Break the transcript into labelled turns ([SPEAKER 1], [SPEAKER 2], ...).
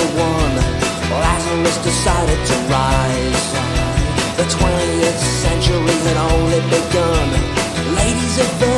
[SPEAKER 1] one, Lazarus decided to rise. The 20th century had only begun. Ladies of